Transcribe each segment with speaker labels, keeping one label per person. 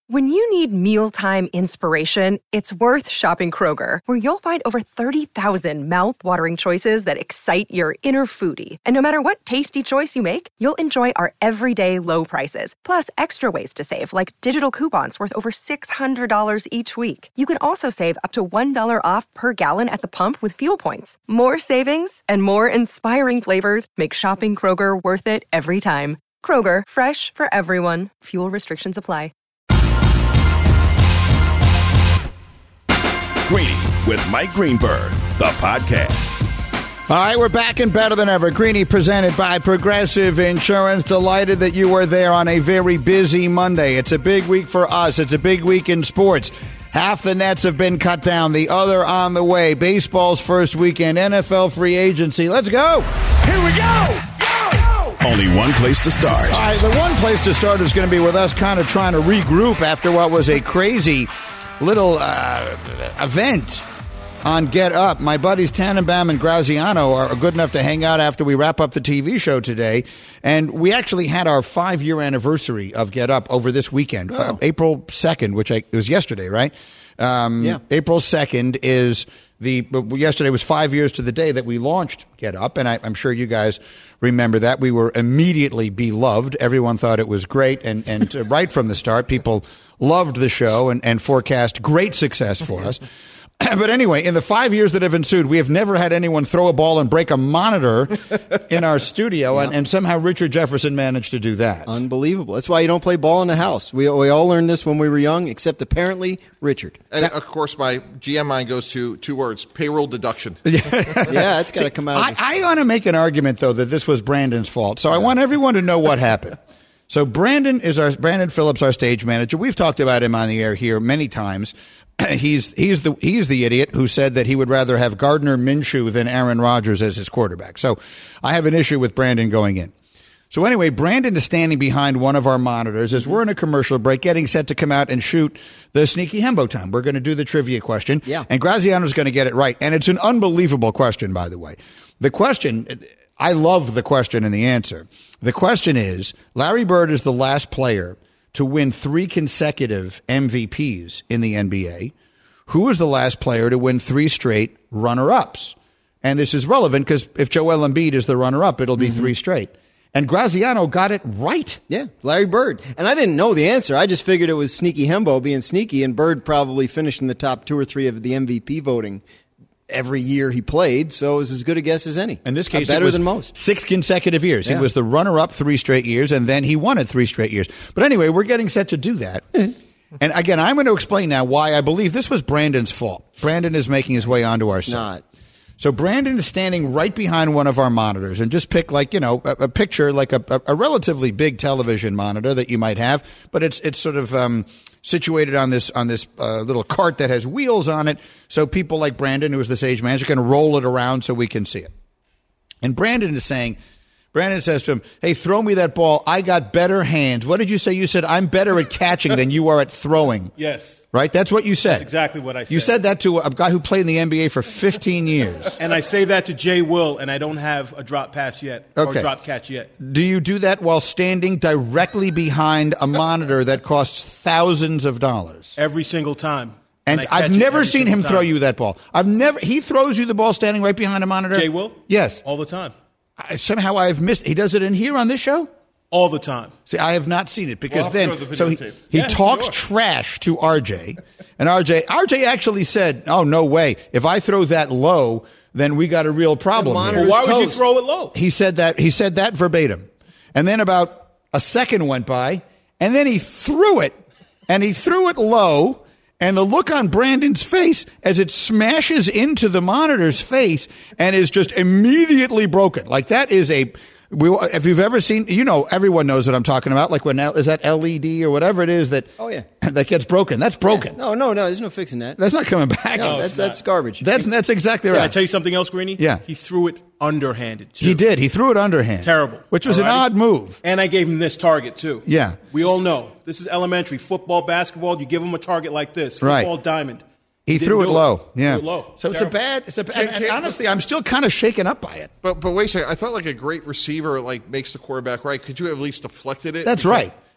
Speaker 1: When you need mealtime inspiration, it's worth shopping Kroger, where you'll find over 30,000 mouth-watering choices that excite your inner foodie. And no matter what tasty choice you make, you'll enjoy our everyday low prices, plus extra ways to save, like digital coupons worth over $600 each week. You can also save up to $1 off per gallon at the pump with fuel points. More savings and more inspiring flavors make shopping Kroger worth it every time. Kroger, fresh for everyone. Fuel restrictions apply.
Speaker 2: Greeny with Mike Greenberg, the podcast.
Speaker 3: All right, we're back and better than ever. Greeny presented by Progressive Insurance. Delighted that you were there on a very busy Monday. It's a big week for us. It's a big week in sports. Half the nets have been cut down, the other on the way. Baseball's first weekend, NFL free agency. Let's go.
Speaker 2: Here we go. Only one place to start.
Speaker 3: All right, the one place to start is going to be with us kind of trying to regroup after what was a crazy little event on Get Up. My buddies Tannenbaum and Graziano are good enough to hang out after we wrap up the TV show today. And we actually had our 5-year anniversary of Get Up over this weekend, April 2nd, which it was yesterday, right? Yeah. April 2nd is yesterday was 5 years to the day that we launched Get Up. And I'm sure you guys remember that. We were immediately beloved. Everyone thought it was great. And right from the start, people loved the show and forecast great success for us. But anyway, in the 5 years that have ensued, we have never had anyone throw a ball and break a monitor in our studio, and somehow Richard Jefferson managed to do that.
Speaker 4: Unbelievable. That's why you don't play ball in the house. We all learned this when we were young, except apparently Richard.
Speaker 5: And, of course, my GM mind goes to 2 words, payroll deduction.
Speaker 4: Yeah, it's got to come out.
Speaker 3: I want to make an argument, though, that this was Brandon's fault. So I want everyone to know what happened. So Brandon Phillips, our stage manager. We've talked about him on the air here many times. He's the idiot who said that he would rather have Gardner Minshew than Aaron Rodgers as his quarterback. So I have an issue with Brandon going in. So anyway, Brandon is standing behind one of our monitors as we're in a commercial break, getting set to come out and shoot the Sneaky Hembo time. We're going to do the trivia question.
Speaker 4: Yeah.
Speaker 3: And Graziano's going to get it right. And it's an unbelievable question, by the way. The question, I love the question and the answer. The question is, Larry Bird is the last player to win 3 consecutive MVPs in the NBA. Who was the last player to win 3 straight runner-ups? And this is relevant because if Joel Embiid is the runner-up, it'll be 3 straight. And Graziano got it right.
Speaker 4: Yeah, Larry Bird. And I didn't know the answer. I just figured it was Sneaky Hembo being sneaky, and Bird probably finished in the top 2 or 3 of the MVP voting every year he played, so it was as good a guess as any.
Speaker 3: In this case,
Speaker 4: better
Speaker 3: it was
Speaker 4: than most.
Speaker 3: 6 consecutive years.
Speaker 4: Yeah.
Speaker 3: He was the runner-up 3 straight years, and then he won it 3 straight years. But anyway, we're getting set to do that. And again, I'm going to explain now why I believe this was Brandon's fault. Brandon is making his way onto our side. So Brandon is standing right behind one of our monitors, and just pick a picture, like a relatively big television monitor that you might have, but it's sort of situated on this little cart that has wheels on it, so people like Brandon, who is the stage manager, can roll it around so we can see it. And Brandon says to him, "Hey, throw me that ball. I got better hands." What did you say? You said, "I'm better at catching than you are at throwing."
Speaker 6: Yes.
Speaker 3: Right? That's what you said.
Speaker 6: That's exactly what I said.
Speaker 3: You said that to a guy who played in the NBA for 15 years.
Speaker 6: And I say that to Jay Will, and I don't have a drop pass yet, or drop catch yet.
Speaker 3: Do you do that while standing directly behind a monitor that costs thousands of dollars?
Speaker 6: Every single time.
Speaker 3: And I've never seen him throw you that ball. He throws you the ball standing right behind a monitor?
Speaker 6: Jay Will?
Speaker 3: Yes.
Speaker 6: All the time.
Speaker 3: Somehow I've missed it. He does it in here on this show?
Speaker 6: All the time.
Speaker 3: See, I have not seen it because he talks trash to RJ, and RJ actually said, "Oh, no way! If I throw that low, then we got a real problem."
Speaker 6: Well, why would you throw it low?
Speaker 3: He said that verbatim, and then about a second went by, and then he threw it, and he threw it low. And the look on Brandon's face as it smashes into the monitor's face and is just immediately broken. Like that is if you've ever seen, everyone knows what I'm talking about. Like is that LED or whatever it is that gets broken. That's broken.
Speaker 4: Yeah. No, there's no fixing that.
Speaker 3: That's not coming back.
Speaker 4: No, that's garbage.
Speaker 3: That's exactly right.
Speaker 6: Can I tell you something else, Greeny?
Speaker 3: Yeah.
Speaker 6: He threw it underhanded, too.
Speaker 3: He did. He threw it underhand.
Speaker 6: Terrible.
Speaker 3: Which was an odd move.
Speaker 6: And I gave him this target, too.
Speaker 3: Yeah.
Speaker 6: We all know. This is elementary. Football, basketball, you give him a target like this. Football, diamond.
Speaker 3: He threw it low. Yeah.
Speaker 6: Threw it low.
Speaker 3: So it's a bad, and honestly, I'm still kind of shaken up by it.
Speaker 5: But wait a second. I thought like a great receiver makes the quarterback right. Could you have at least deflected it?
Speaker 3: That's right.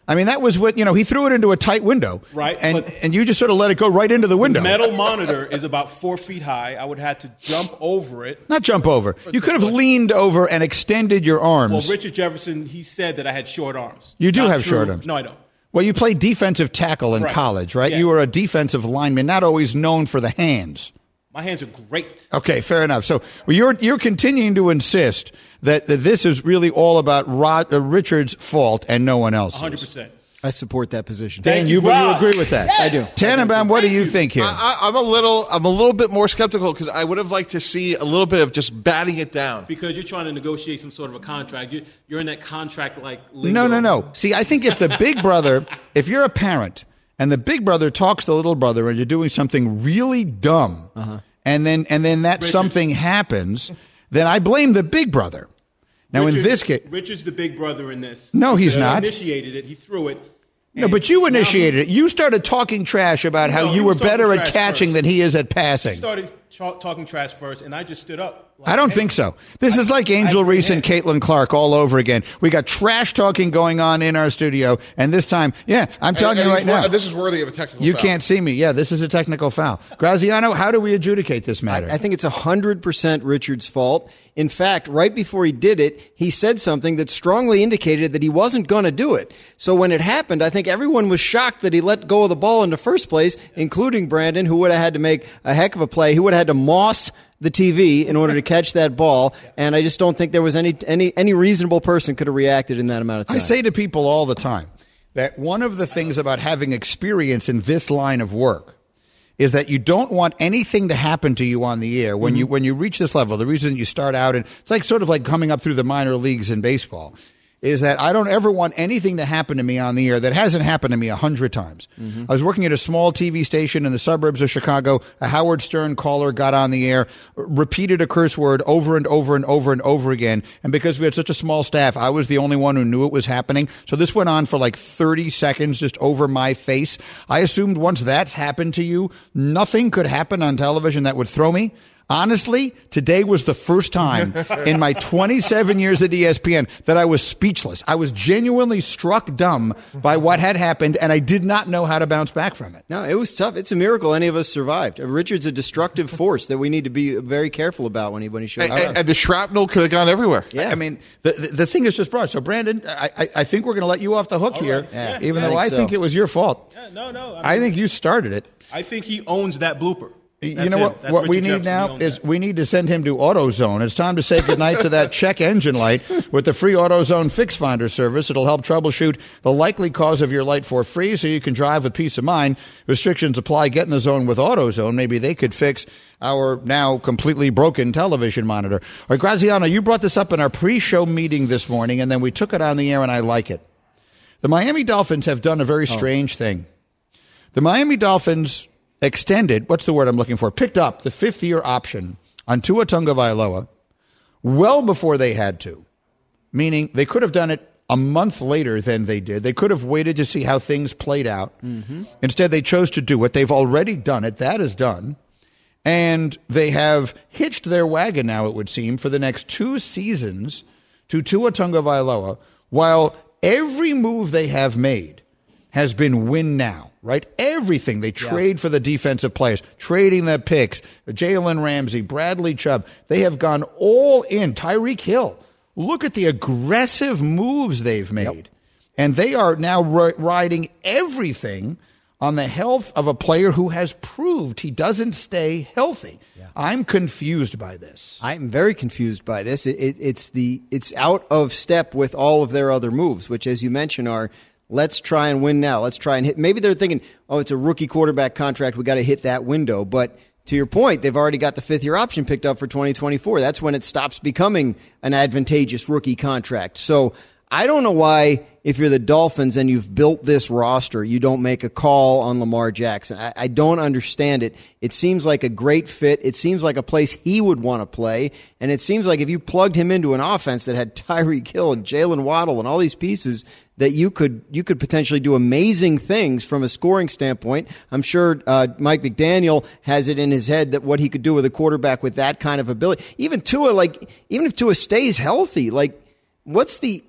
Speaker 3: I mean, that was what, he threw it into a tight window.
Speaker 6: Right.
Speaker 3: And you just sort of let it go right into the window.
Speaker 6: The metal monitor is about 4 feet high. I would have to jump over it.
Speaker 3: Not jump over. You could have leaned over and extended your arms.
Speaker 6: Well, Richard Jefferson, he said that I had short arms.
Speaker 3: You do
Speaker 6: Not
Speaker 3: have
Speaker 6: true.
Speaker 3: short arms.
Speaker 6: No, I don't.
Speaker 3: Well, you played defensive tackle in
Speaker 6: Right.
Speaker 3: college, right?
Speaker 6: Yeah.
Speaker 3: You were a defensive lineman, not always known for the hands.
Speaker 6: My hands are great.
Speaker 3: Okay, fair enough. So you're continuing to insist that this is really all about Richard's fault and no one else's.
Speaker 6: 100%.
Speaker 4: I support that position.
Speaker 3: Dan, you agree with that?
Speaker 6: Yes.
Speaker 4: I do.
Speaker 3: Tannenbaum, what do you think here?
Speaker 5: I'm a little bit more skeptical because I would have liked to see a little bit of just batting it down.
Speaker 6: Because you're trying to negotiate some sort of a contract. You're in that contract-like lingo.
Speaker 3: No. See, I think if the big brother, if you're a parent and the big brother talks to the little brother and you're doing something really dumb, and then that
Speaker 6: Richard.
Speaker 3: something happens, then I blame the big brother. Now, in this case,
Speaker 6: Richard's the big brother in this.
Speaker 3: No, he's
Speaker 6: Because I
Speaker 3: not.
Speaker 6: initiated it. He threw it.
Speaker 3: no, but you initiated it. You started talking trash about how
Speaker 6: No,
Speaker 3: you
Speaker 6: he
Speaker 3: were
Speaker 6: was talking
Speaker 3: better at
Speaker 6: trash
Speaker 3: catching
Speaker 6: first.
Speaker 3: than he is at
Speaker 6: He
Speaker 3: passing.
Speaker 6: started talking trash first, and I just stood up.
Speaker 3: I don't think so. This is like Angel Reese and Caitlin Clark all over again. We got trash talking going on in our studio, and this time, I'm telling you right now.
Speaker 5: This is worthy of a technical
Speaker 3: You
Speaker 5: foul.
Speaker 3: can't see me. Yeah, this is a technical foul. Graziano, how do we adjudicate this matter?
Speaker 4: I think it's 100% Richard's fault. In fact, right before he did it, he said something that strongly indicated that he wasn't going to do it. So when it happened, I think everyone was shocked that he let go of the ball in the first place, including Brandon, who would have had to make a heck of a play. He would have had to moss the TV in order to catch that ball, and I just don't think there was any reasonable person could have reacted in that amount of time.
Speaker 3: I say to people all the time that one of the things about having experience in this line of work is that you don't want anything to happen to you on the air when you reach this level. The reason you start out, and it's like sort of like coming up through the minor leagues in baseball, is that I don't ever want anything to happen to me on the air that hasn't happened to me 100 times. I was working at a small TV station in the suburbs of Chicago. A Howard Stern caller got on the air, repeated a curse word over and over and over and over again. And because we had such a small staff, I was the only one who knew it was happening. So this went on for like 30 seconds just over my face. I assumed once that's happened to you, nothing could happen on television that would throw me. Honestly, today was the first time in my 27 years at ESPN that I was speechless. I was genuinely struck dumb by what had happened, and I did not know how to bounce back from it.
Speaker 4: No, it was tough. It's a miracle any of us survived. Richard's a destructive force that we need to be very careful about when he shows up.
Speaker 5: And the shrapnel could have gone everywhere.
Speaker 4: Yeah.
Speaker 3: I mean, the thing is just broad. So, Brandon, I think we're going to let you off the hook here,
Speaker 6: Yeah,
Speaker 3: even
Speaker 4: I
Speaker 3: though
Speaker 4: think
Speaker 3: I
Speaker 4: so.
Speaker 3: think it was your fault.
Speaker 6: Yeah, no.
Speaker 3: I think you started it.
Speaker 6: I think he owns that blooper.
Speaker 3: You
Speaker 6: That's
Speaker 3: know
Speaker 6: him.
Speaker 3: what?
Speaker 6: That's
Speaker 3: What we
Speaker 6: Richard
Speaker 3: need
Speaker 6: Jefferson. He
Speaker 3: now
Speaker 6: owns
Speaker 3: is
Speaker 6: that.
Speaker 3: we need to send him to AutoZone. It's time to say goodnight to that check engine light with the free AutoZone Fix Finder service. It'll help troubleshoot the likely cause of your light for free, so you can drive with peace of mind. Restrictions apply. Get in the zone with AutoZone. Maybe they could fix our now completely broken television monitor. All right, Graziano, you brought this up in our pre-show meeting this morning, and then we took it on the air, and I like it. The Miami Dolphins have done a very strange thing. The Miami Dolphins extended, what's the word I'm looking for, picked up the fifth-year option on Tua Tagovailoa well before they had to, meaning they could have done it a month later than they did. They could have waited to see how things played out. Instead, they chose to do it. They've already done it. That is done. And they have hitched their wagon now, it would seem, for the next 2 seasons to Tua Tagovailoa, while every move they have made has been win now, right? Everything. They trade for the defensive players, trading the picks, Jalen Ramsey, Bradley Chubb. They have gone all in. Tyreek Hill. Look at the aggressive moves they've made. And they are now riding everything on the health of a player who has proved he doesn't stay healthy. I'm confused by this.
Speaker 4: I'm very confused by this. It's out of step with all of their other moves, which, as you mentioned, are let's try and win now. Let's try and hit. Maybe they're thinking, oh, it's a rookie quarterback contract. We got to hit that window. But to your point, they've already got the fifth-year option picked up for 2024. That's when it stops becoming an advantageous rookie contract. So I don't know why, if you're the Dolphins and you've built this roster, you don't make a call on Lamar Jackson. I don't understand it. It seems like a great fit. It seems like a place he would want to play. And it seems like if you plugged him into an offense that had Tyreek Hill and Jalen Waddle and all these pieces, that you could potentially do amazing things from a scoring standpoint. I'm sure Mike McDaniel has it in his head that what he could do with a quarterback with that kind of ability. Even if Tua stays healthy, what's the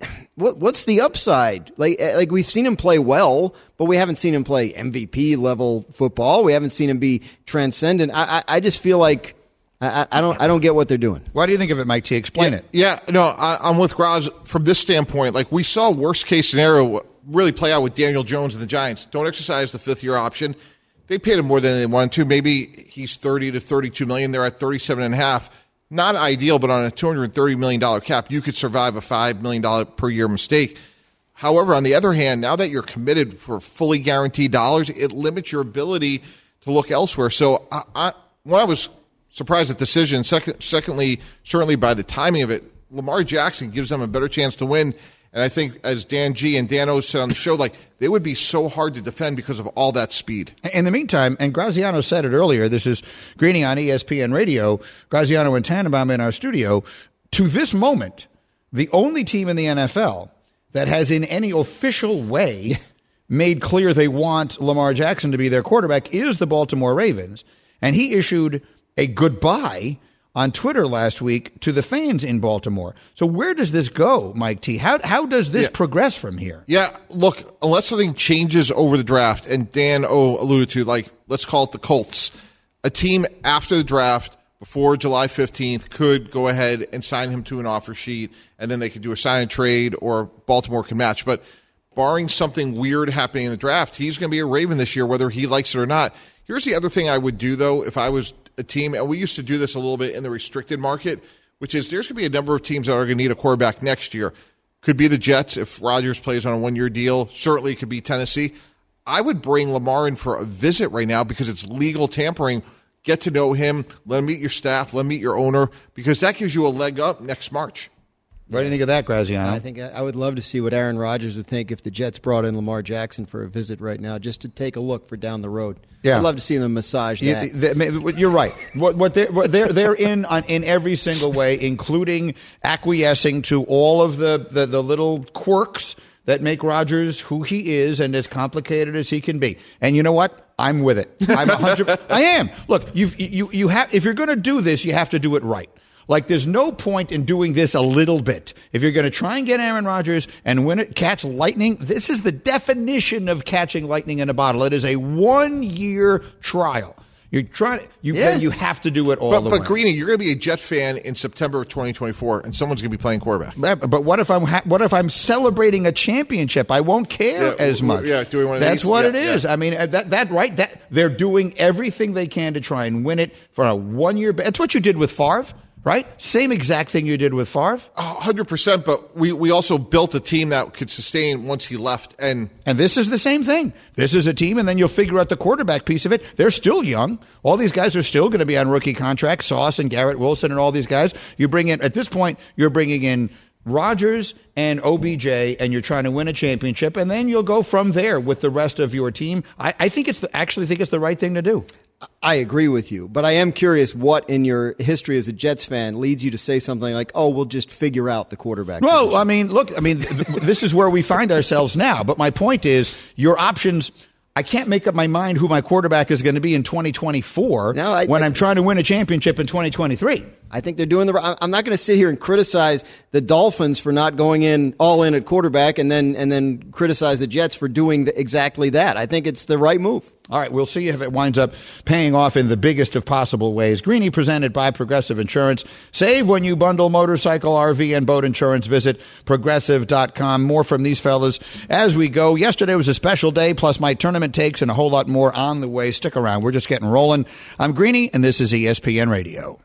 Speaker 4: upside? Like we've seen him play well, but we haven't seen him play MVP level football. We haven't seen him be transcendent. I just feel like I don't get what they're doing.
Speaker 3: What do you think of it, Mike T? Explain it.
Speaker 5: Yeah, no, I'm with Graz from this standpoint. Like, we saw worst case scenario really play out with Daniel Jones and the Giants. Don't exercise the 5th-year option. They paid him more than they wanted to. Maybe he's $30 to $32 million. They're at $37.5. Not ideal, but on a $230 million cap, you could survive a $5 million per year mistake. However, on the other hand, now that you're committed for fully guaranteed dollars, it limits your ability to look elsewhere. So when I was surprised at the decision. Secondly, certainly by the timing of it, Lamar Jackson gives them a better chance to win. And I think, as Dan G and Dan O said on the show, like, they would be so hard to defend because of all that speed.
Speaker 3: In the meantime, and Graziano said it earlier, this is Greeny on ESPN Radio, Graziano and Tannenbaum in our studio. To this moment, the only team in the NFL that has in any official way made clear they want Lamar Jackson to be their quarterback is the Baltimore Ravens. And he issued a goodbye on Twitter last week to the fans in Baltimore. So where does this go, Mike T? How does this progress from here?
Speaker 5: Yeah, look, unless something changes over the draft, and Dan O alluded to, like, let's call it the Colts, a team after the draft before July 15th could go ahead and sign him to an offer sheet, and then they could do a sign and trade, or Baltimore can match. But barring something weird happening in the draft, he's going to be a Raven this year, whether he likes it or not. Here's the other thing I would do, though, if I was a team, and we used to do this a little bit in the restricted market, which is there's going to be a number of teams that are going to need a quarterback next year. Could be the Jets if Rodgers plays on a one-year deal. Certainly could be Tennessee. I would bring Lamar in for a visit right now because it's legal tampering. Get to know him. Let him meet your staff. Let him meet your owner, because that gives you a leg up next March.
Speaker 3: What do you think of that, Graziano?
Speaker 4: I think I would love to see what Aaron Rodgers would think if the Jets brought in Lamar Jackson for a visit right now, just to take a look for down the road.
Speaker 3: Yeah.
Speaker 4: I'd love to see them massage that.
Speaker 3: You're right. What they're in every single way, including acquiescing to all of the little quirks that make Rodgers who he is and as complicated as he can be. And you know what? I'm with it. I'm 100%. I am. Look, you have, if you're going to do this, you have to do it right. Like, there's no point in doing this a little bit. If you're going to try and get Aaron Rodgers and win it, catch lightning, this is the definition of catching lightning in a bottle. It is a 1-year trial. You're trying. Then you have to do it all the way.
Speaker 5: But Greeny, you're going to be a Jet fan in September of 2024, and someone's going to be playing quarterback.
Speaker 3: But what if I'm celebrating a championship? I won't care as much.
Speaker 5: Yeah, doing one of
Speaker 3: That's
Speaker 5: these.
Speaker 3: what it is. Yeah. I mean, that they're doing everything they can to try and win it for a 1-year. That's what you did with Favre. Right? Same exact thing you did with Favre.
Speaker 5: 100%, but we also built a team that could sustain once he left. And
Speaker 3: this is the same thing. This is a team, and then you'll figure out the quarterback piece of it. They're still young. All these guys are still going to be on rookie contracts, Sauce and Garrett Wilson and all these guys. You bring in, at this point, you're bringing in Rodgers and OBJ, and you're trying to win a championship, and then you'll go from there with the rest of your team. I think actually think it's the right thing to do.
Speaker 4: I agree with you, but I am curious what in your history as a Jets fan leads you to say something like, "Oh, we'll just figure out the quarterback."
Speaker 3: Well,
Speaker 4: position.
Speaker 3: I mean, look, this is where we find ourselves now. But my point is, your options. I can't make up my mind who my quarterback is going to be in 2024 when I'm trying to win a championship in 2023.
Speaker 4: I think they're doing I'm not going to sit here and criticize the Dolphins for not going all in at quarterback and then criticize the Jets for doing exactly that. I think it's the right move.
Speaker 3: All right, we'll see if it winds up paying off in the biggest of possible ways. Greeny presented by Progressive Insurance. Save when you bundle motorcycle, RV, and boat insurance. Visit Progressive.com. More from these fellas as we go. Yesterday was a special day, plus my tournament takes and a whole lot more on the way. Stick around. We're just getting rolling. I'm Greeny, and this is ESPN Radio.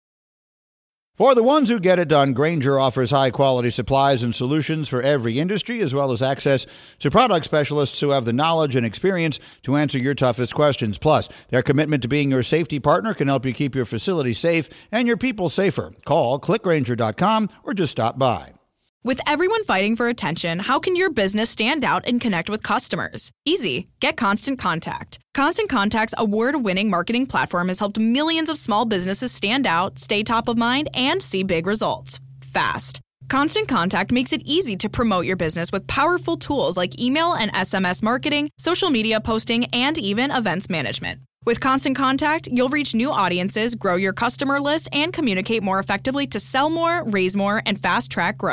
Speaker 3: For the ones who get it done, Grainger offers high-quality supplies and solutions for every industry, as well as access to product specialists who have the knowledge and experience to answer your toughest questions. Plus, their commitment to being your safety partner can help you keep your facility safe and your people safer. Call clickgrainger.com or just stop by.
Speaker 7: With everyone fighting for attention, how can your business stand out and connect with customers? Easy. Get Constant Contact. Constant Contact's award-winning marketing platform has helped millions of small businesses stand out, stay top of mind, and see big results fast. Constant Contact makes it easy to promote your business with powerful tools like email and SMS marketing, social media posting, and even events management. With Constant Contact, you'll reach new audiences, grow your customer list, and communicate more effectively to sell more, raise more, and fast-track growth.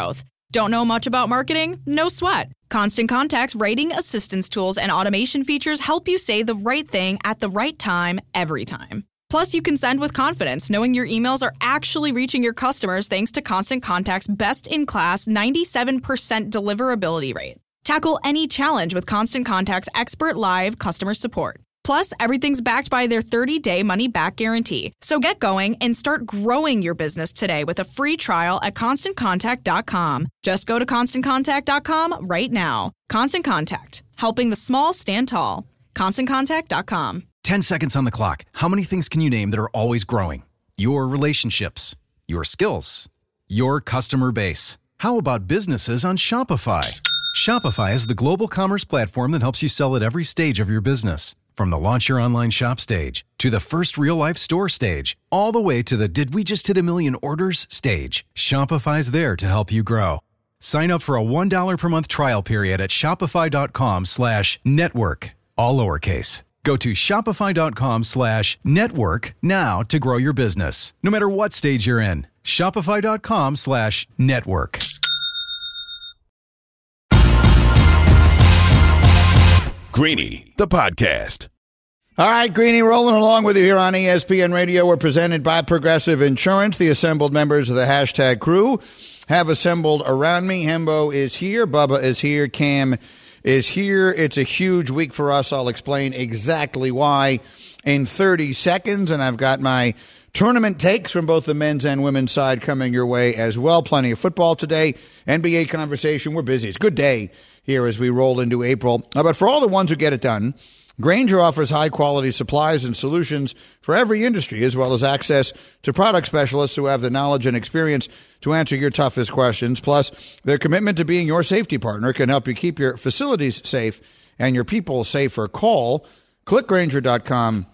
Speaker 7: Don't know much about marketing? No sweat. Constant Contact's writing assistance tools and automation features help you say the right thing at the right time, every time. Plus, you can send with confidence, knowing your emails are actually reaching your customers thanks to Constant Contact's best-in-class 97% deliverability rate. Tackle any challenge with Constant Contact's expert live customer support. Plus, everything's backed by their 30-day money-back guarantee. So get going and start growing your business today with a free trial at ConstantContact.com. Just go to ConstantContact.com right now. Constant Contact, helping the small stand tall. ConstantContact.com.
Speaker 8: 10 seconds on the clock. How many things can you name that are always growing? Your relationships, your skills, your customer base. How about businesses on Shopify? Shopify is the global commerce platform that helps you sell at every stage of your business. From the launch your online shop stage, to the first real-life store stage, all the way to the did we just hit a million orders stage, Shopify's there to help you grow. Sign up for a $1 per month trial period at shopify.com/network, all lowercase. Go to shopify.com/network now to grow your business, no matter what stage you're in. Shopify.com/network.
Speaker 2: Greeny, the podcast.
Speaker 3: All right, Greeny, rolling along with you here on ESPN Radio. We're presented by Progressive Insurance. The assembled members of the hashtag crew have assembled around me. Hembo is here. Bubba is here. Cam is here. It's a huge week for us. I'll explain exactly why in 30 seconds. And I've got my tournament takes from both the men's and women's side coming your way as well. Plenty of football today. NBA conversation. We're busy. It's a good day here as we roll into April. But for all the ones who get it done, Grainger offers high-quality supplies and solutions for every industry, as well as access to product specialists who have the knowledge and experience to answer your toughest questions. Plus, their commitment to being your safety partner can help you keep your facilities safe and your people safer. Call, click Grainger.com,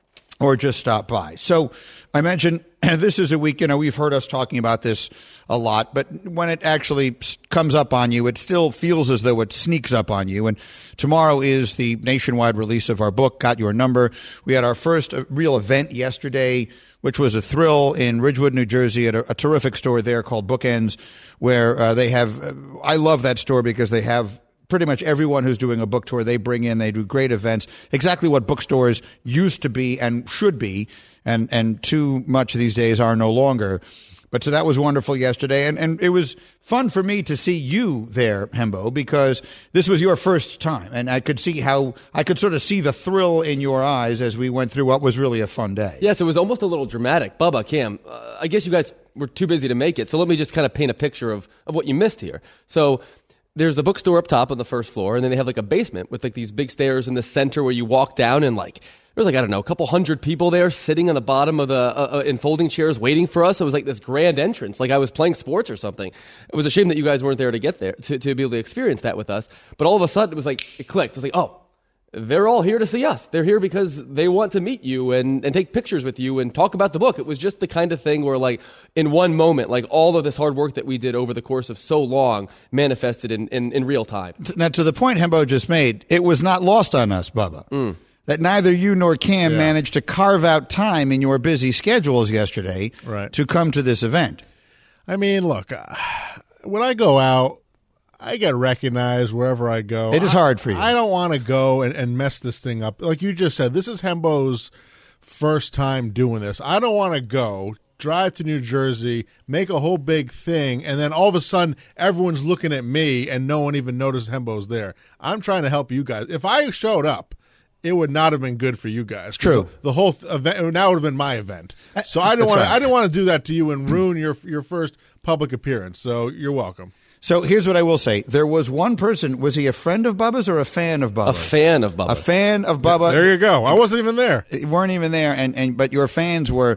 Speaker 3: or just stop by. So I mentioned this is a week, we've heard us talking about this a lot, but when it actually comes up on you, it still feels as though it sneaks up on you. And tomorrow is the nationwide release of our book, Got Your Number. We had our first real event yesterday, which was a thrill in Ridgewood, New Jersey, at a terrific store there called Bookends, where they have, I love that store because they have pretty much everyone who's doing a book tour, they bring in, they do great events, exactly what bookstores used to be and should be, and too much these days are no longer. But so that was wonderful yesterday, and it was fun for me to see you there, Hembo, because this was your first time, and I could sort of see the thrill in your eyes as we went through what was really a fun day.
Speaker 9: Yes, it was almost a little dramatic. Bubba, Cam, I guess you guys were too busy to make it, so let me just kind of paint a picture of what you missed here. So there's the bookstore up top on the first floor, and then they have like a basement with like these big stairs in the center where you walk down, and like there was like, I don't know, a couple hundred people there sitting on the bottom of the in folding chairs waiting for us. It was like this grand entrance, like I was playing sports or something. It was a shame that you guys weren't there to get there to be able to experience that with us. But all of a sudden, it was like it clicked. It was like, oh, they're all here to see us. They're here because they want to meet you and take pictures with you and talk about the book. It was just the kind of thing where, like, in one moment, like, all of this hard work that we did over the course of so long manifested in real time.
Speaker 3: Now, to the point Hembo just made, it was not lost on us, Bubba, that neither you nor Cam managed to carve out time in your busy schedules yesterday to come to this event.
Speaker 10: I mean, look, when I go out, I get recognized wherever I go.
Speaker 3: It is hard for you.
Speaker 10: I don't want to go and mess this thing up. Like you just said, this is Hembo's first time doing this. I don't want to go, drive to New Jersey, make a whole big thing, and then all of a sudden everyone's looking at me and no one even noticed Hembo's there. I'm trying to help you guys. If I showed up, it would not have been good for you guys.
Speaker 3: True.
Speaker 10: The whole event now would have been my event. So I didn't want to do that to you and ruin your first public appearance. So you're welcome.
Speaker 3: So here's what I will say. There was one person. Was he a friend of Bubba's or a fan of Bubba's?
Speaker 9: A fan of Bubba.
Speaker 3: A fan of Bubba.
Speaker 10: There you go. I wasn't even there.
Speaker 3: You weren't even there, but your fans were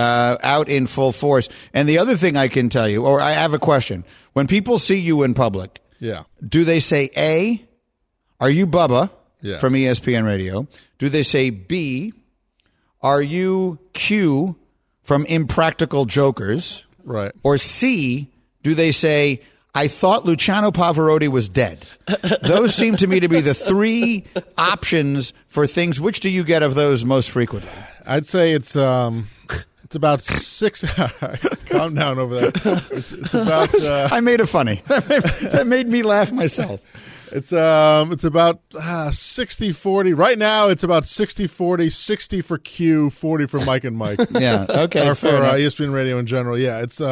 Speaker 3: out in full force. And the other thing I can tell you, or I have a question. When people see you in public, do they say, A, are you Bubba from ESPN Radio? Do they say, B, are you Q from Impractical Jokers?
Speaker 10: Right.
Speaker 3: Or C, do they say, I thought Luciano Pavarotti was dead? Those seem to me to be the three options for things. Which do you get of those most frequently?
Speaker 10: I'd say it's It's about 6. Calm down over there. It's about.
Speaker 3: I made it funny. That made me laugh myself.
Speaker 10: It's about 60-40. Right now, it's about 60-40, 60 for Q, 40 for Mike and Mike.
Speaker 3: Yeah, okay.
Speaker 10: Or for ESPN Radio in general. Yeah, it's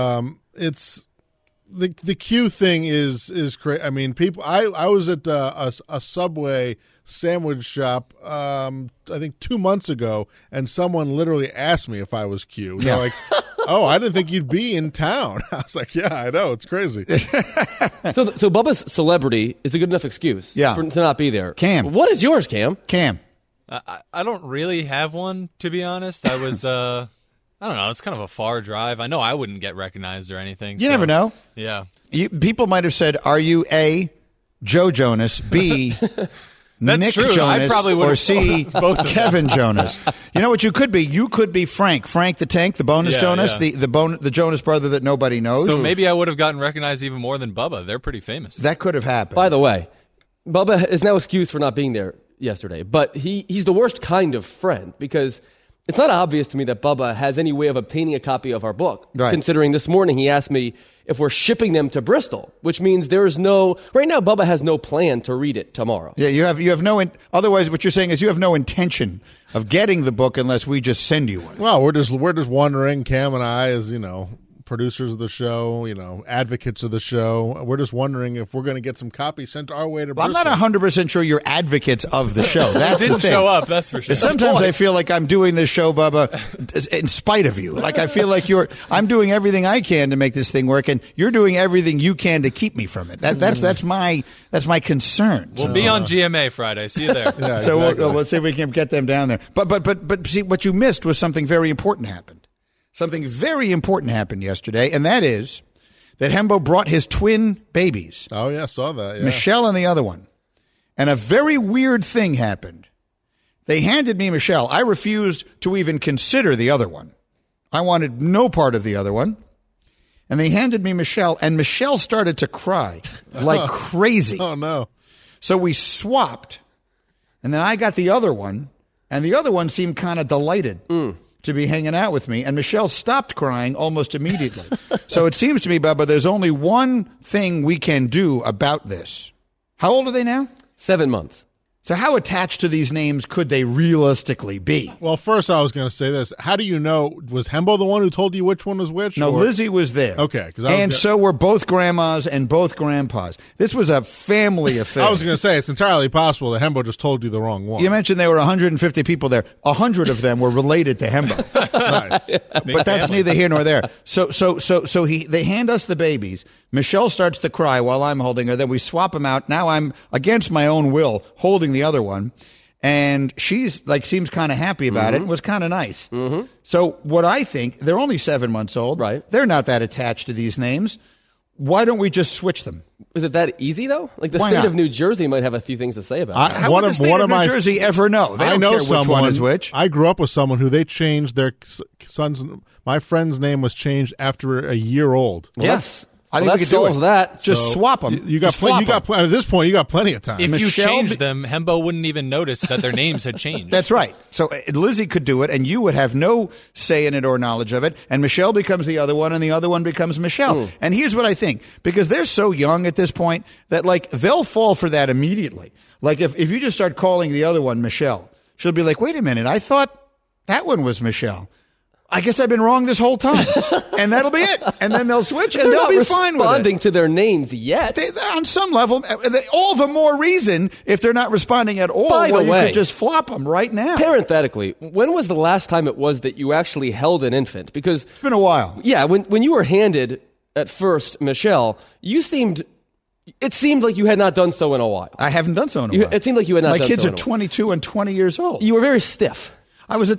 Speaker 10: the Q thing is crazy. I mean, people. I was at a Subway sandwich shop, I think 2 months ago, and someone literally asked me if I was Q. They're like, "Oh, I didn't think you'd be in town." I was like, "Yeah, I know. It's crazy."
Speaker 9: So Bubba's celebrity is a good enough excuse to not be there.
Speaker 3: Cam.
Speaker 9: What is yours, Cam?
Speaker 3: Cam.
Speaker 11: I don't really have one, to be honest. I was, I don't know. It's kind of a far drive. I know I wouldn't get recognized or anything.
Speaker 3: You never know.
Speaker 11: Yeah.
Speaker 3: People might have said, "Are you A, Joe Jonas, B, Nick
Speaker 11: true.
Speaker 3: Jonas,
Speaker 11: I probably
Speaker 3: or C,
Speaker 11: both
Speaker 3: Kevin Jonas?" You know what you could be? You could be Frank the Tank, the bonus Jonas, the Jonas brother that nobody knows.
Speaker 11: So maybe I would have gotten recognized even more than Bubba. They're pretty famous.
Speaker 3: That could have happened.
Speaker 9: By the way, Bubba is now excused for not being there yesterday, but he's the worst kind of friend because it's not obvious to me that Bubba has any way of obtaining a copy of our book, considering this morning he asked me if we're shipping them to Bristol, which means right now Bubba has no plan to read it tomorrow.
Speaker 3: Yeah, you have no, otherwise what you're saying is you have no intention of getting the book unless we just send you one.
Speaker 10: Well, we're just wondering, Cam and I, as producers of the show, advocates of the show. We're just wondering if we're going to get some copies sent our way to Bristol.
Speaker 3: I'm not 100% sure you're advocates of the show. That's
Speaker 11: didn't
Speaker 3: the thing.
Speaker 11: show up, that's for sure.
Speaker 3: Sometimes I feel like I'm doing this show, Bubba, in spite of you. Like I feel like I'm doing everything I can to make this thing work, and you're doing everything you can to keep me from it. That's my concern.
Speaker 11: We'll be on GMA Friday. See you there.
Speaker 10: Yeah,
Speaker 3: so
Speaker 10: exactly.
Speaker 3: we'll see if we can get them down there. But see, what you missed was something very important happened. Something very important happened yesterday, and that is that Hembo brought his twin babies.
Speaker 10: Oh, yeah, saw that. Yeah.
Speaker 3: Michelle and the other one. And a very weird thing happened. They handed me Michelle. I refused to even consider the other one. I wanted no part of the other one. And they handed me Michelle, and Michelle started to cry like crazy.
Speaker 10: Oh, no.
Speaker 3: So we swapped, and then I got the other one, and the other one seemed kind of delighted to be hanging out with me, and Michelle stopped crying almost immediately. So it seems to me, Bubba, there's only one thing we can do about this. How old are they now?
Speaker 9: 7 months.
Speaker 3: So how attached to these names could they realistically be?
Speaker 10: Well, first I was going to say this. How do you know? Was Hembo the one who told you which one was which?
Speaker 3: No,
Speaker 10: or?
Speaker 3: Lizzie was there.
Speaker 10: Okay.
Speaker 3: So were both grandmas and both grandpas. This was a family affair.
Speaker 10: I was going to say, it's entirely possible that Hembo just told you the wrong one.
Speaker 3: You mentioned there were 150 people there. 100 of them were related to Hembo.
Speaker 10: Nice.
Speaker 3: But that's neither here nor there. So they hand us the babies. Michelle starts to cry while I'm holding her. Then we swap them out. Now I'm, against my own will, holding the other one. And she's seems kind of happy about it. It was kind of nice. Mm-hmm. So what I think, they're only 7 months old.
Speaker 9: Right.
Speaker 3: They're not that attached to these names. Why don't we just switch them?
Speaker 9: Is it that easy, though? Like, the
Speaker 3: Why
Speaker 9: state
Speaker 3: not?
Speaker 9: of New Jersey might have a few things to say about that.
Speaker 3: How would the state of New Jersey ever know? They don't care which one is which.
Speaker 10: I grew up with someone who they changed their son's. My friend's name was changed after a year old.
Speaker 9: Well,
Speaker 3: Yes. I
Speaker 9: Well,
Speaker 3: think
Speaker 9: that
Speaker 3: we could do
Speaker 9: solves
Speaker 3: it.
Speaker 9: that.
Speaker 3: Just swap them.
Speaker 10: You got plenty. At this point, you got plenty of time.
Speaker 11: If you
Speaker 3: Michelle
Speaker 11: changed them, Hembo wouldn't even notice that their names had changed.
Speaker 3: That's right. So Lizzie could do it, and you would have no say in it or knowledge of it. And Michelle becomes the other one, and the other one becomes Michelle. And here's what I think. Because they're so young at this point that, they'll fall for that immediately. Like, if you just start calling the other one Michelle, she'll be like, wait a minute, I thought that one was Michelle. I guess I've been wrong this whole time. And that'll be it. And then they'll switch, and they'll be fine with it.
Speaker 9: They're not responding to their names yet.
Speaker 3: On some level, all the more reason if they're not responding at all.
Speaker 9: By the way,
Speaker 3: you could just flop them right now.
Speaker 9: Parenthetically, when was the last time it was that you actually held an infant? Because
Speaker 3: It's been a while.
Speaker 9: Yeah, when you were handed at first Michelle, it seemed like you had not done so in a while.
Speaker 3: I haven't done so in a while.
Speaker 9: It seemed like you had not done so.
Speaker 3: My kids are 22 and 20 years old.
Speaker 9: You were very stiff.
Speaker 3: I was a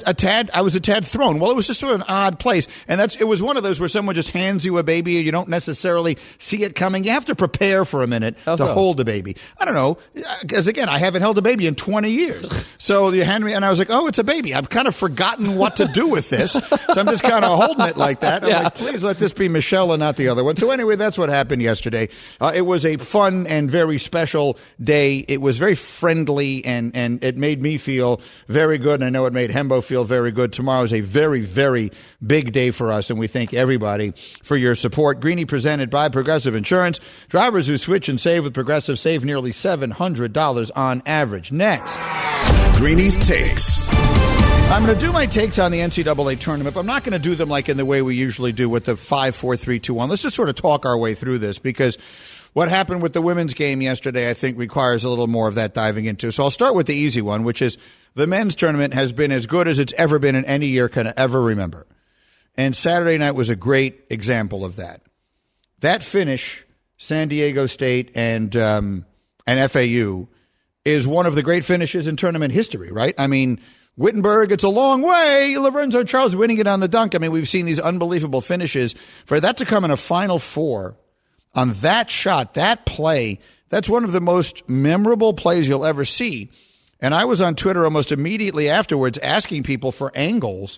Speaker 3: tad thrown. Well, it was just sort of an odd place. And it was one of those where someone just hands you a baby and you don't necessarily see it coming. You have to prepare for a minute to hold a baby. I don't know. Because again, I haven't held a baby in 20 years. So you hand me, and I was like, oh, it's a baby. I've kind of forgotten what to do with this. So I'm just kind of holding it like that. I'm like, please let this be Michelle and not the other one. So anyway, that's what happened yesterday. It was a fun and very special day. It was very friendly and it made me feel very good. And I know it made Hembo feel very good. Tomorrow is a very, very big day for us, and we thank everybody for your support. Greeny presented by Progressive Insurance. Drivers who switch and save with Progressive save nearly $700 on average. Next.
Speaker 2: Greeny's Takes.
Speaker 3: I'm going to do my takes on the NCAA tournament, but I'm not going to do them like in the way we usually do with the 5, 4, 3, 2, 1. Let's just sort of talk our way through this, because what happened with the women's game yesterday, I think, requires a little more of that diving into. So I'll start with the easy one, which is the men's tournament has been as good as it's ever been in any year can I ever remember. And Saturday night was a great example of that. That finish, San Diego State and FAU, is one of the great finishes in tournament history, right? I mean, Wittenberg, it's a long way. Lorenzo Charles winning it on the dunk. I mean, we've seen these unbelievable finishes. For that to come in a Final Four on that shot, that play, that's one of the most memorable plays you'll ever see. And I was on Twitter almost immediately afterwards asking people for angles.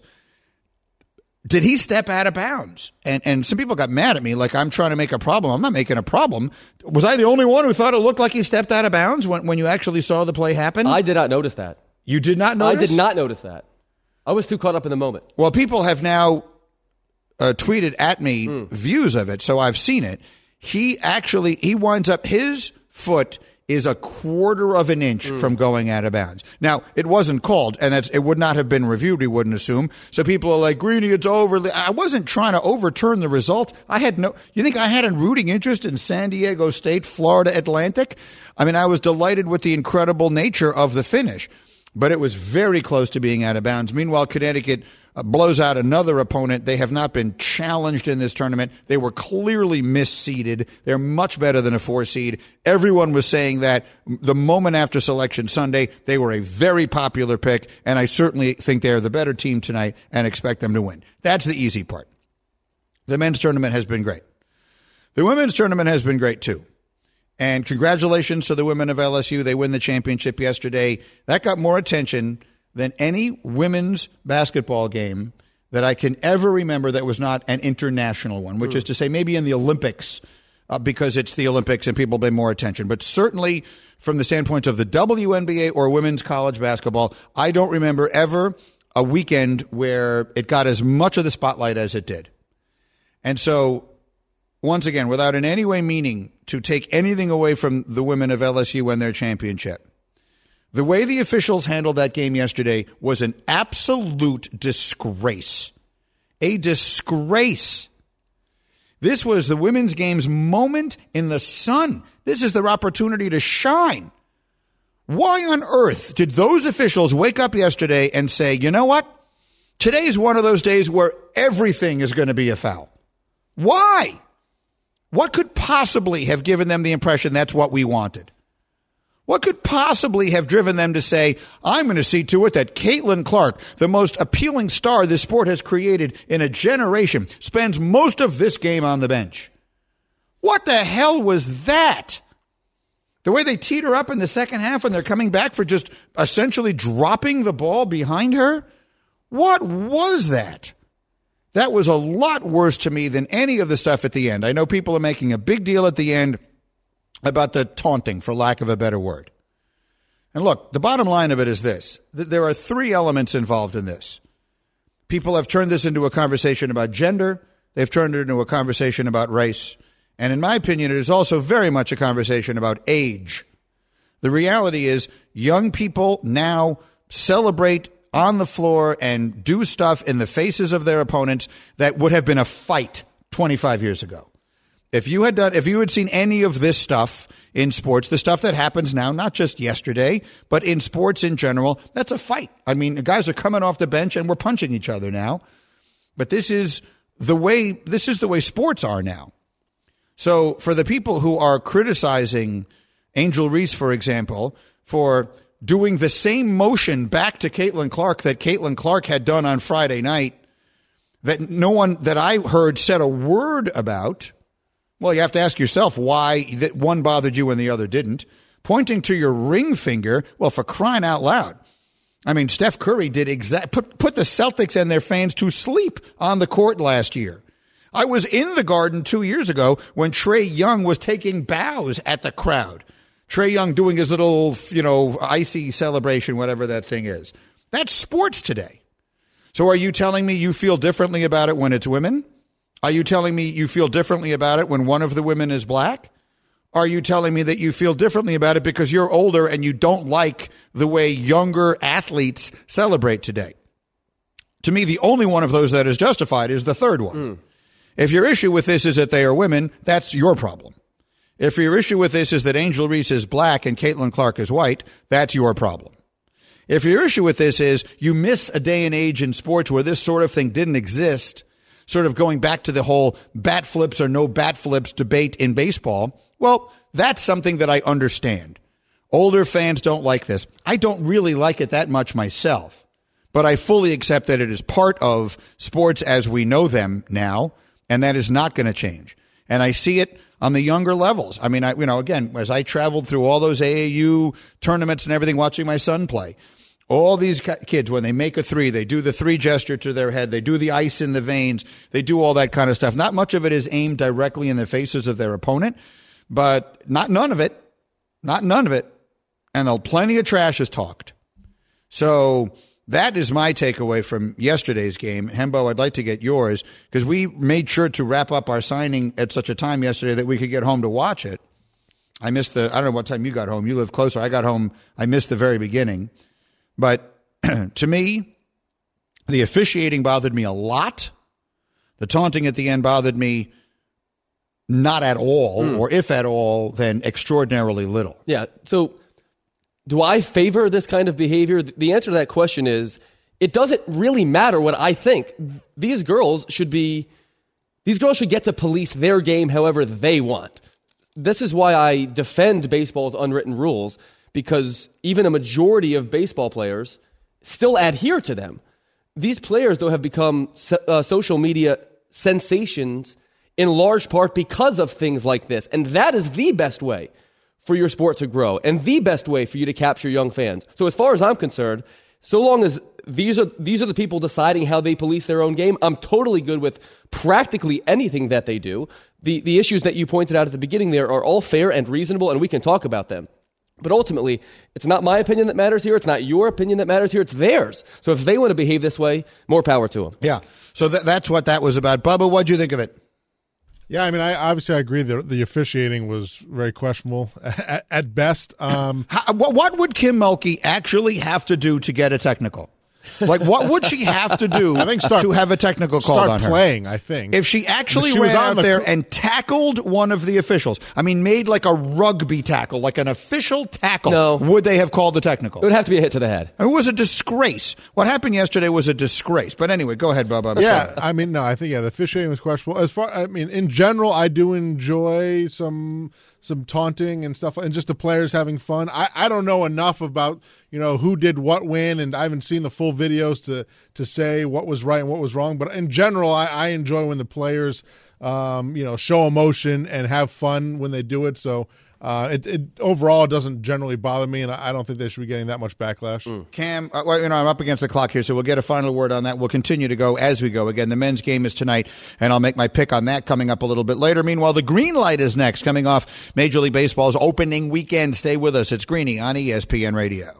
Speaker 3: Did he step out of bounds? And some people got mad at me like I'm trying to make a problem. I'm not making a problem. Was I the only one who thought it looked like he stepped out of bounds when you actually saw the play happen?
Speaker 9: I did not notice that.
Speaker 3: You did not notice?
Speaker 9: I did not notice that. I was too caught up in the moment.
Speaker 3: Well, people have now tweeted at me views of it, so I've seen it. He winds up, his foot is a quarter of an inch from going out of bounds. Now, it wasn't called, and it would not have been reviewed, we wouldn't assume. So people are like, Greeny, it's over. I wasn't trying to overturn the result. You think I had a rooting interest in San Diego State, Florida Atlantic? I mean, I was delighted with the incredible nature of the finish, but it was very close to being out of bounds. Meanwhile, Connecticut blows out another opponent. They have not been challenged in this tournament. They were clearly misseeded. They're much better than a 4 seed. Everyone was saying that the moment after Selection Sunday. They were a very popular pick, and I certainly think they're the better team tonight and expect them to win. That's the easy part. The men's tournament has been great. The women's tournament has been great, too. And congratulations to the women of LSU. They win the championship yesterday. That got more attention than any women's basketball game that I can ever remember that was not an international one, which is to say maybe in the Olympics because it's the Olympics and people pay more attention. But certainly from the standpoint of the WNBA or women's college basketball, I don't remember ever a weekend where it got as much of the spotlight as it did. And so, once again, without in any way meaning to take anything away from the women of LSU and their championship, the way the officials handled that game yesterday was an absolute disgrace. A disgrace. This was the women's game's moment in the sun. This is their opportunity to shine. Why on earth did those officials wake up yesterday and say, you know what? Today is one of those days where everything is going to be a foul. Why? What could possibly have given them the impression that's what we wanted? What could possibly have driven them to say, I'm going to see to it that Caitlin Clark, the most appealing star this sport has created in a generation, spends most of this game on the bench? What the hell was that? The way they teed her up in the second half when they're coming back for just essentially dropping the ball behind her? What was that? That was a lot worse to me than any of the stuff at the end. I know people are making a big deal at the end about the taunting, for lack of a better word. And look, the bottom line of it is this. There are 3 elements involved in this. People have turned this into a conversation about gender. They've turned it into a conversation about race. And in my opinion, it is also very much a conversation about age. The reality is young people now celebrate on the floor and do stuff in the faces of their opponents that would have been a fight 25 years ago. If you had seen any of this stuff in sports, the stuff that happens now, not just yesterday, but in sports in general, that's a fight. I mean, guys are coming off the bench and we're punching each other now. But this is the way sports are now. So for the people who are criticizing Angel Reese, for example, for doing the same motion back to Caitlin Clark that Caitlin Clark had done on Friday night, that no one that I heard said a word about. Well, you have to ask yourself why that one bothered you and the other didn't. Pointing to your ring finger, well, for crying out loud. I mean, Steph Curry did put the Celtics and their fans to sleep on the court last year. I was in the Garden 2 years ago when Trae Young was taking bows at the crowd. Trae Young doing his little, icy celebration, whatever that thing is. That's sports today. So are you telling me you feel differently about it when it's women? Are you telling me you feel differently about it when one of the women is black? Are you telling me that you feel differently about it because you're older and you don't like the way younger athletes celebrate today? To me, the only one of those that is justified is the third one. If your issue with this is that they are women, that's your problem. If your issue with this is that Angel Reese is black and Caitlin Clark is white, that's your problem. If your issue with this is you miss a day and age in sports where this sort of thing didn't exist, sort of going back to the whole bat flips or no bat flips debate in baseball, well, that's something that I understand. Older fans don't like this. I don't really like it that much myself, but I fully accept that it is part of sports as we know them now, and that is not going to change. And I see it on the younger levels. I mean, again, as I traveled through all those AAU tournaments and everything, watching my son play, all these kids, when they make a three, they do the three gesture to their head. They do the ice in the veins. They do all that kind of stuff. Not much of it is aimed directly in the faces of their opponent, but none of it. And plenty of trash is talked. So that is my takeaway from yesterday's game. Hembo, I'd like to get yours because we made sure to wrap up our signing at such a time yesterday that we could get home to watch it. I don't know what time you got home. You live closer. I got home. I missed the very beginning. But to me, the officiating bothered me a lot. The taunting at the end bothered me not at all, or if at all, then extraordinarily little.
Speaker 9: Yeah. So do I favor this kind of behavior? The answer to that question is it doesn't really matter what I think. These girls should get to police their game however they want. This is why I defend baseball's unwritten rules, because even a majority of baseball players still adhere to them. These players, though, have become social media sensations in large part because of things like this. And that is the best way for your sport to grow and the best way for you to capture young fans. So as far as I'm concerned, so long as these are the people deciding how they police their own game, I'm totally good with practically anything that they do. The issues that you pointed out at the beginning there are all fair and reasonable, and we can talk about them. But ultimately, it's not my opinion that matters here. It's not your opinion that matters here. It's theirs. So if they want to behave this way, more power to them.
Speaker 3: Yeah. So that's what that was about. Bubba, what'd you think of it?
Speaker 10: Yeah, I mean, I agree that the officiating was very questionable at best.
Speaker 3: What would Kim Mulkey actually have to do to get a technical? Like, what would she have to do to have a technical called on her?
Speaker 10: Start playing, I think.
Speaker 3: If she actually ran out there and tackled one of the officials, I mean, made like a rugby tackle, like an official tackle, would they have called the technical?
Speaker 9: It would have to be a hit to the head.
Speaker 3: It was a disgrace. What happened yesterday was a disgrace. But anyway, go ahead, Bubba.
Speaker 10: Yeah, I mean, no, I think, the officiating was questionable. In general, I do enjoy some taunting and stuff, and just the players having fun. I don't know enough about, who did what when, and I haven't seen the full videos to say what was right and what was wrong. But in general, I enjoy when the players, show emotion and have fun when they do it. So it overall doesn't generally bother me, and I don't think they should be getting that much backlash.
Speaker 3: Cam, I'm up against the clock here, so we'll get a final word on that. We'll continue to go as we go. Again, the men's game is tonight, and I'll make my pick on that coming up a little bit later. Meanwhile, the green light is next, coming off Major League Baseball's opening weekend. Stay with us. It's Greeny on ESPN Radio.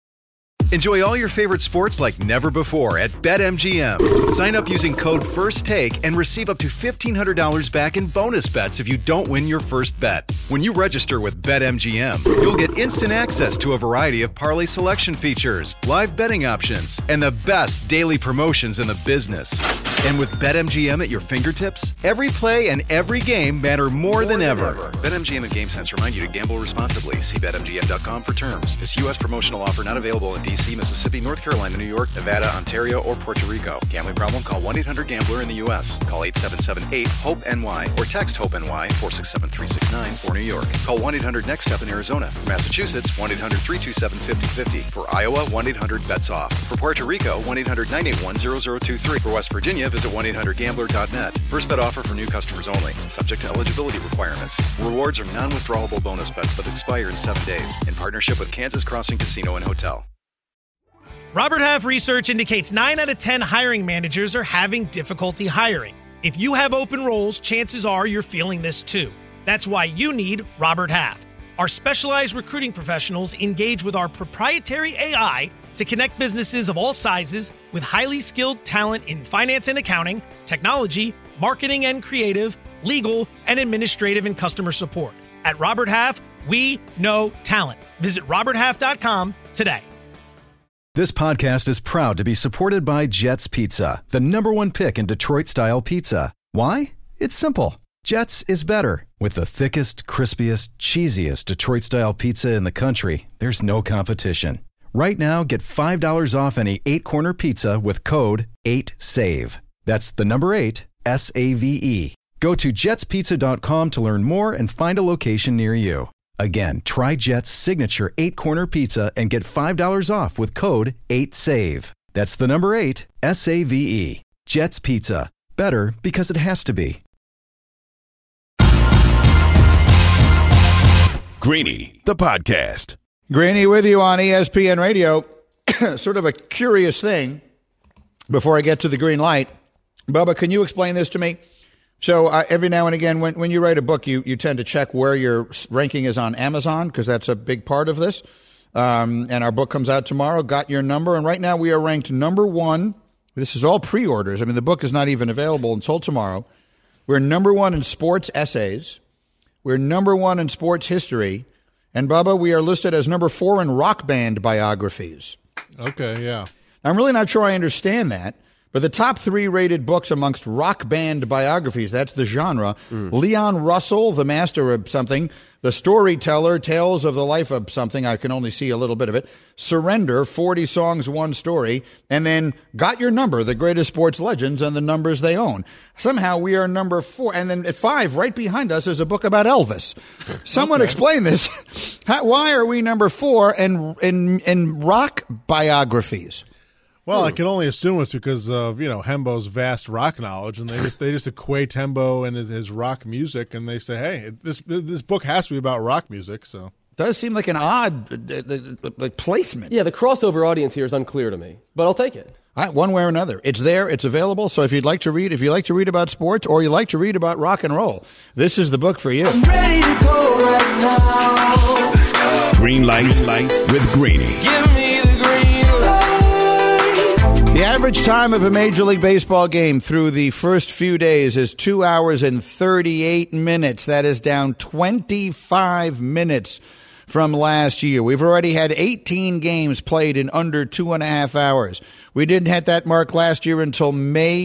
Speaker 8: Enjoy all your favorite sports like never before at BetMGM. Sign up using code FIRSTTAKE and receive up to $1,500 back in bonus bets if you don't win your first bet. When you register with BetMGM, you'll get instant access to a variety of parlay selection features, live betting options, and the best daily promotions in the business. And with BetMGM at your fingertips, every play and every game matter more than ever. BetMGM and GameSense remind you to gamble responsibly. See BetMGM.com for terms. This U.S. promotional offer not available in D.C., Mississippi, North Carolina, New York, Nevada, Ontario, or Puerto Rico. Gambling problem? Call 1-800-GAMBLER in the U.S. Call 877-8-HOPE-NY or text HOPE-NY 467-369 for New York. Call 1-800-NEXT-STEP in Arizona. For Massachusetts, 1-800-327-5050. For Iowa, 1-800-BETS-OFF. For Puerto Rico, 1-800-981-0023. For West Virginia, visit 1-800-GAMBLER.net. First bet offer for new customers only. Subject to eligibility requirements. Rewards are non-withdrawable bonus bets that expire in 7 days. In partnership with Kansas Crossing Casino and Hotel.
Speaker 12: Robert Half research indicates 9 out of 10 hiring managers are having difficulty hiring. If you have open roles, chances are you're feeling this too. That's why you need Robert Half. Our specialized recruiting professionals engage with our proprietary AI to connect businesses of all sizes with highly skilled talent in finance and accounting, technology, marketing and creative, legal, and administrative and customer support. At Robert Half, we know talent. Visit roberthalf.com today.
Speaker 8: This podcast is proud to be supported by Jets Pizza, the #1 pick in Detroit-style pizza. Why? It's simple. Jets is better. With the thickest, crispiest, cheesiest Detroit-style pizza in the country, there's no competition. Right now, get $5 off any 8-corner pizza with code 8SAVE. That's the number 8, SAVE. Go to jetspizza.com to learn more and find a location near you. Again, try Jet's signature 8-corner pizza and get $5 off with code 8SAVE. That's the number 8, SAVE. Jet's Pizza. Better because it has to be.
Speaker 2: Greeny, the podcast.
Speaker 3: Greeny with you on ESPN Radio. Sort of a curious thing before I get to the green light. Bubba, can you explain this to me? So every now and again, when you write a book, you tend to check where your ranking is on Amazon, because that's a big part of this. And our book comes out tomorrow, Got Your Number. And right now we are ranked number 1. This is all pre-orders. I mean, the book is not even available until tomorrow. We're number 1 in sports essays. We're number 1 in sports history. And, Bubba, we are listed as number 4 in rock band biographies.
Speaker 10: Okay, yeah.
Speaker 3: I'm really not sure I understand that. But the top 3 rated books amongst rock band biographies, that's the genre. Leon Russell, the master of something. The Storyteller, Tales of the Life of something. I can only see a little bit of it. Surrender, 40 songs, 1 story. And then Got Your Number, the greatest sports legends and the numbers they own. Somehow we are number 4. And then at 5, right behind us, is a book about Elvis. Someone explain this. Why are we number 4 in rock biographies?
Speaker 10: Well, I can only assume it's because of, Hembo's vast rock knowledge, and they just equate Hembo and his rock music, and they say, hey, this book has to be about rock music. So
Speaker 3: it does seem like an odd placement.
Speaker 9: Yeah, the crossover audience here is unclear to me, but I'll take it.
Speaker 3: One way or another. It's there. It's available. So if you like to read about sports or you like to read about rock and roll, this is the book for you.
Speaker 13: I'm ready to go right now.
Speaker 2: Green light with Greeny.
Speaker 13: Give me the green light.
Speaker 3: The average time of a Major League Baseball game through the first few days is 2 hours and 38 minutes. That is down 25 minutes from last year. We've already had 18 games played in under 2.5 hours. We didn't hit that mark last year until May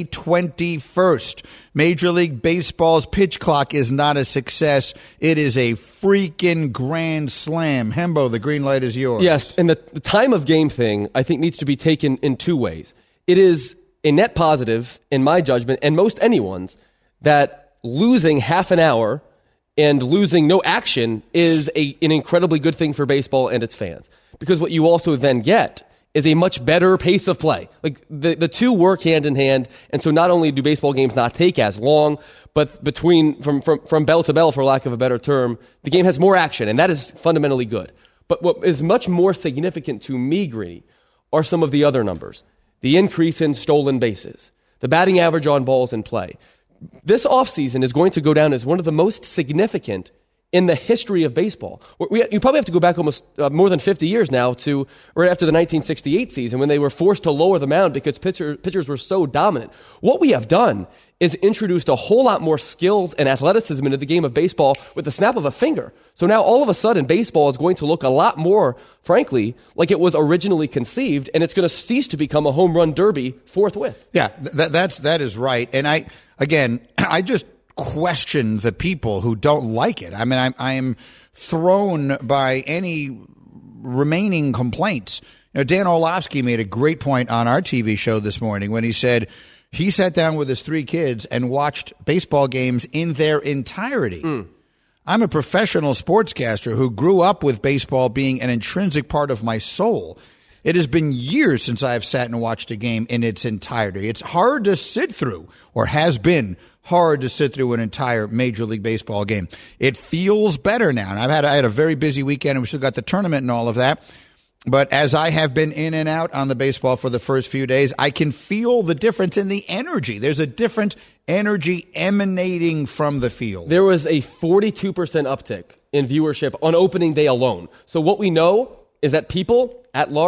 Speaker 3: 21st. Major League Baseball's pitch clock is not a success. It is a freaking grand slam. Hembo, the green light is yours.
Speaker 9: Yes, and the time of game thing, I think, needs to be taken in 2 ways. It is a net positive, in my judgment, and most anyone's, that losing half an hour and losing no action is an incredibly good thing for baseball and its fans. Because what you also then get is a much better pace of play. Like the two work hand in hand, and so not only do baseball games not take as long, but from bell to bell, for lack of a better term, the game has more action, and that is fundamentally good. But what is much more significant to me, Greeny, are some of the other numbers. The increase in stolen bases, the batting average on balls in play. This offseason is going to go down as one of the most significant in the history of baseball. You probably have to go back almost more than 50 years now to right after the 1968 season when they were forced to lower the mound because pitchers were so dominant. What we have done is introduced a whole lot more skills and athleticism into the game of baseball with the snap of a finger. So now all of a sudden baseball is going to look a lot more, frankly, like it was originally conceived, and it's going to cease to become a home run derby forthwith.
Speaker 3: Yeah, that is right. And I just question the people who don't like it. I mean, I am thrown by any remaining complaints. Dan Orlovsky made a great point on our TV show this morning when he said he sat down with his 3 kids and watched baseball games in their entirety. I'm a professional sportscaster who grew up with baseball being an intrinsic part of my soul. It has been years since I have sat and watched a game in its entirety. It's hard to sit through, or has been hard to sit through an entire Major League Baseball game. It feels better now. And I had a very busy weekend, and we still got the tournament and all of that. But as I have been in and out on the baseball for the first few days, I can feel the difference in the energy. There's a different energy emanating from the field.
Speaker 9: There was a 42% uptick in viewership on opening day alone. So what we know is that people at large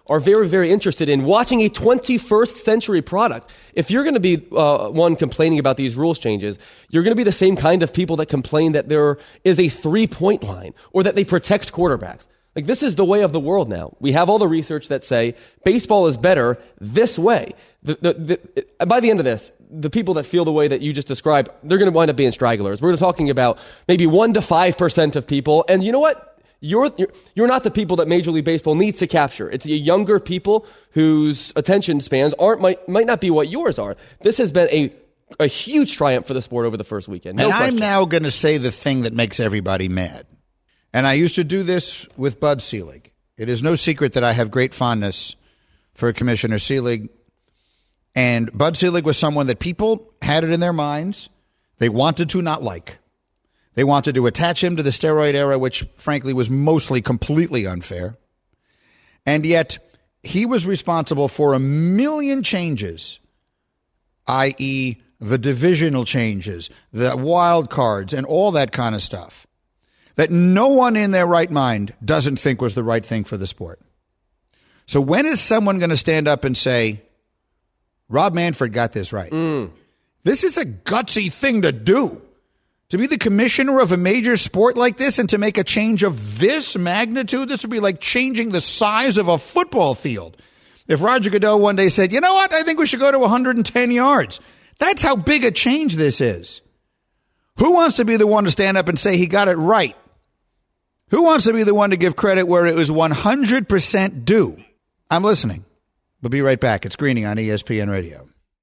Speaker 9: are very, very interested in watching a 21st century product. If you're going to be one complaining about these rules changes, you're going to be the same kind of people that complain that there is a 3-point line or that they protect quarterbacks. Like, this is the way of the world now. We have all the research that say baseball is better this way. By the end of this, the people that feel the way that you just described, they're going to wind up being stragglers. We're talking about maybe 1 to 5% of people. And you know what? You're not the people that Major League Baseball needs to capture. It's the younger people whose attention spans might not be what yours are. This has been a huge triumph for the sport over the first weekend. No question.
Speaker 3: I'm now going to say the thing that makes everybody mad. And I used to do this with Bud Selig. It is no secret that I have great fondness for Commissioner Selig. And Bud Selig was someone that people had it in their minds they wanted to not like. They wanted to attach him to the steroid era, which, frankly, was mostly completely unfair. And yet, he was responsible for a million changes, i.e., the divisional changes, the wild cards, and all that kind of stuff, that no one in their right mind doesn't think was the right thing for the sport. So when is someone going to stand up and say, Rob Manfred got this right? This is a gutsy thing to do. To be the commissioner of a major sport like this and to make a change of this magnitude, this would be like changing the size of a football field. If Roger Goodell one day said, you know what, I think we should go to 110 yards. That's how big a change this is. Who wants to be the one to stand up and say he got it right? Who wants to be the one to give credit where it was 100% due? I'm listening. We'll be right back. It's Greeny on ESPN Radio.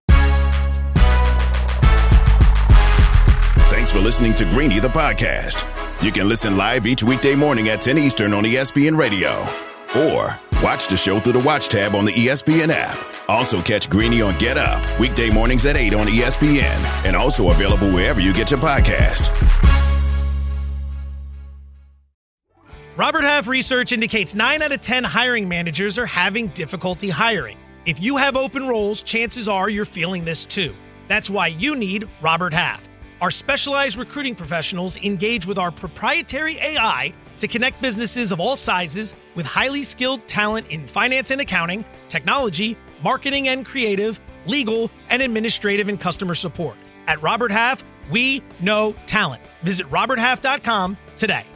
Speaker 2: Thanks for listening to Greeny, the podcast. You can listen live each weekday morning at 10 Eastern on ESPN Radio. Or watch the show through the Watch tab on the ESPN app. Also catch Greeny on Get Up, weekday mornings at 8 on ESPN. And also available wherever you get your podcast.
Speaker 12: Robert Half research indicates 9 out of 10 hiring managers are having difficulty hiring. If you have open roles, chances are you're feeling this too. That's why you need Robert Half. Our specialized recruiting professionals engage with our proprietary AI to connect businesses of all sizes with highly skilled talent in finance and accounting, technology, marketing and creative, legal, and administrative and customer support. At Robert Half, we know talent. Visit roberthalf.com today.